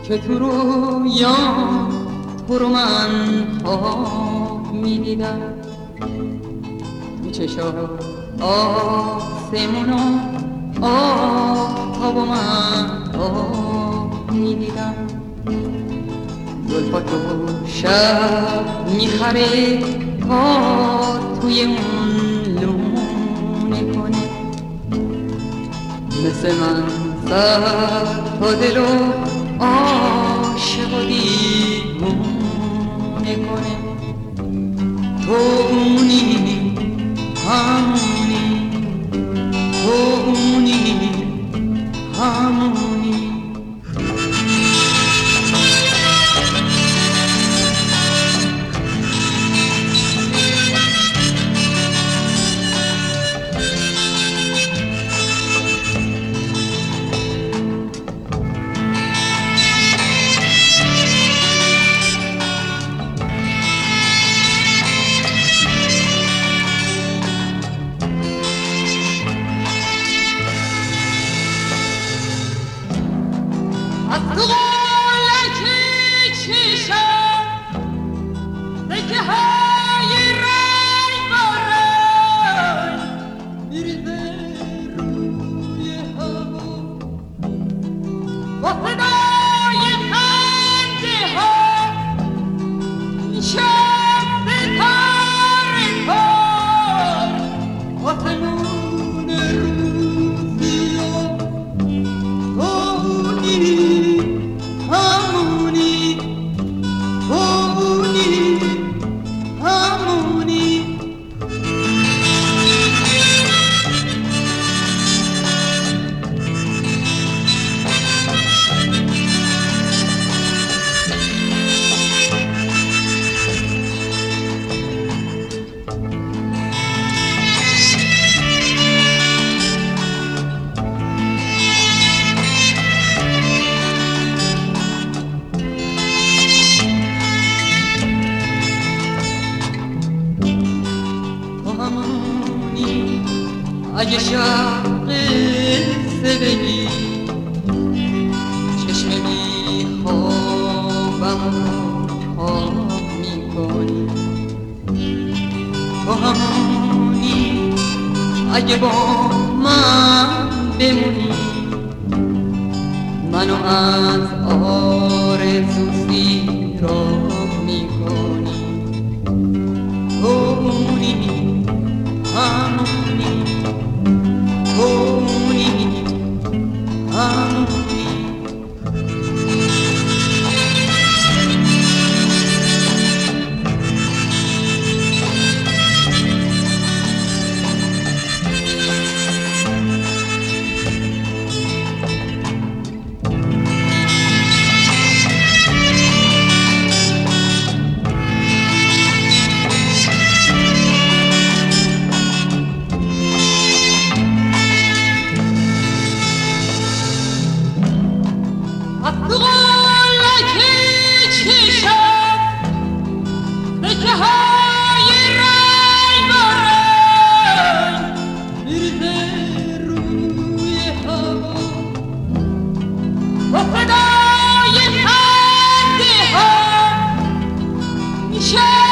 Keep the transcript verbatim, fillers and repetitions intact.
که تو رویام تو رو من خواب میدیدم، تو چشا آسمون و آب و من آب میدیدم، زلفا تو شب میخره پا توی اون لونه کنه، مثل من سر تا دل و عاشق و دیوونه کنه. تو اونی همونی، تو اونی همونی. از تو قولکی چشم سکه های رنگ بارن میریزه روی هوا، با صدای خنده ها میشه ستاره کار، آسمون روزی و همونی همونی همونی. اگه شب قصه بگی چشم میخوابم و خواب میکنی، تو همونی اگه با من بمونی، منو از آرزو سیراب میکنی، تو اونی همونی همونی همونی. از تو قولکی چشم سکه های رنگ بارن میریزه روی هوا، با صدای خنده ها میشه